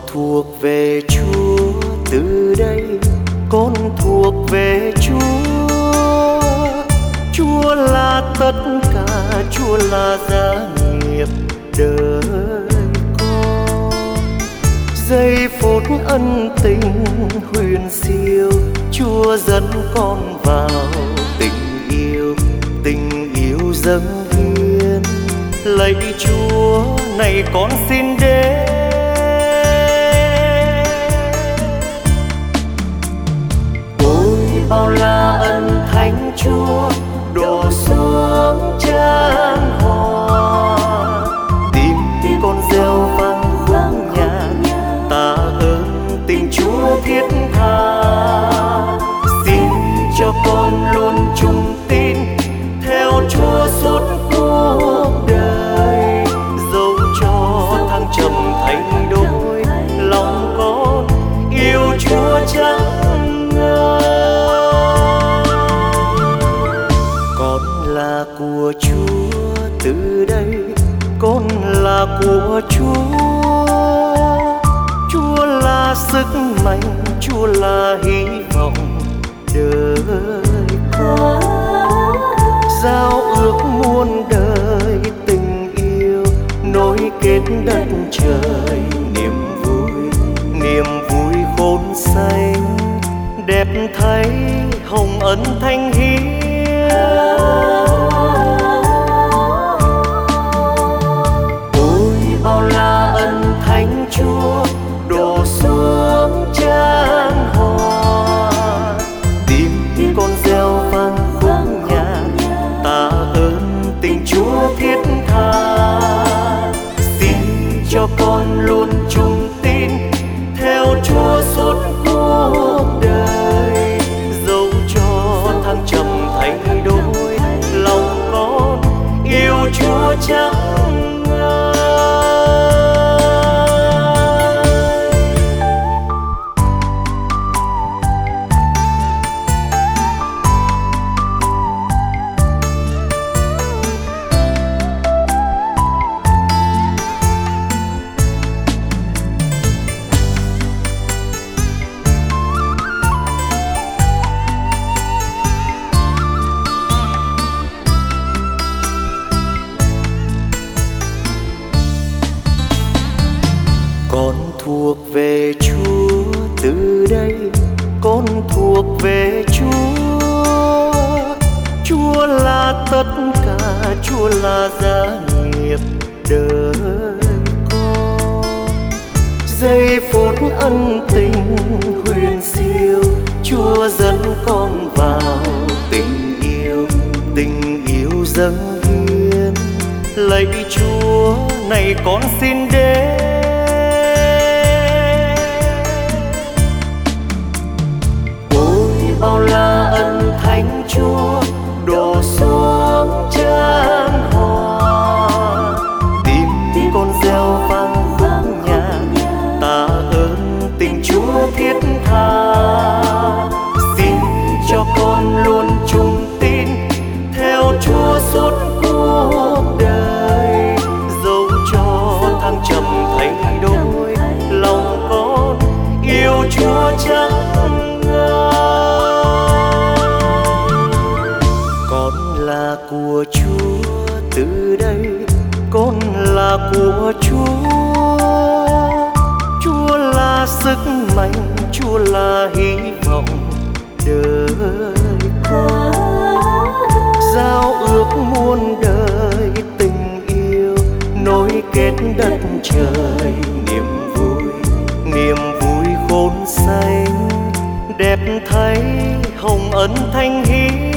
thuộc về Chúa, từ đây con thuộc về Chúa. Chúa là tất cả, Chúa là gia nghiệp đời con. Giây phút ân tình huyền siêu, Chúa dẫn con vào tình yêu dâng hiến. Lạy Chúa, này con xin đến. Ôi bao la ân thánh Chúa đổ xuống chan hòa, tim con reo vang khúc nhạc tạ ơn tình Chúa thiết tha. Xin cho con luôn trung tín theo Chúa suốt cuộc đời, dẫu cho thăng trầm thay đổi, lòng con yêu Chúa chẳng ngơi. Con là của Chúa, từ đây con là của Chúa. Chúa là sức mạnh, Chúa là hy vọng đời con. Giao ước muôn đời tình yêu nối kết đất trời. Niềm vui khôn xanh đẹp thấy hồng ân thanh hiến. Ôi bao la ân thánh Chúa đổ xuống chan hòa, tim con reo vang khúc nhạc tạ ơn tình Chúa thiết tha. Xin cho con luôn trung tín theo Chúa suốt cuộc đời, dẫu cho thăng trầm thay đổi, lòng con yêu Chúa chẳng ngơi. Con thuộc về Chúa, từ đây con thuộc về Chúa. Chúa là tất cả, Chúa là gia nghiệp đời con. Giây phút ân tình huyền siêu, Chúa dẫn con vào tình yêu dâng hiến. Lạy Chúa, này con xin đến. Bao la ân thánh Chúa đổ xuống chan hòa, tim con reo vang khúc nhạc tạ ơn tình Chúa thiết tha. Xin cho con luôn trung tín theo Chúa suốt cuộc đời, dẫu cho thăng trầm thay đổi, lòng con yêu Chúa chẳng ngơi. Là của Chúa, từ đây con là của Chúa. Chúa là sức mạnh, Chúa là hy vọng đời con. Giao ước muôn đời tình yêu nối kết đất trời. Niềm vui khôn xanh đẹp thấy hồng ân thanh hiến.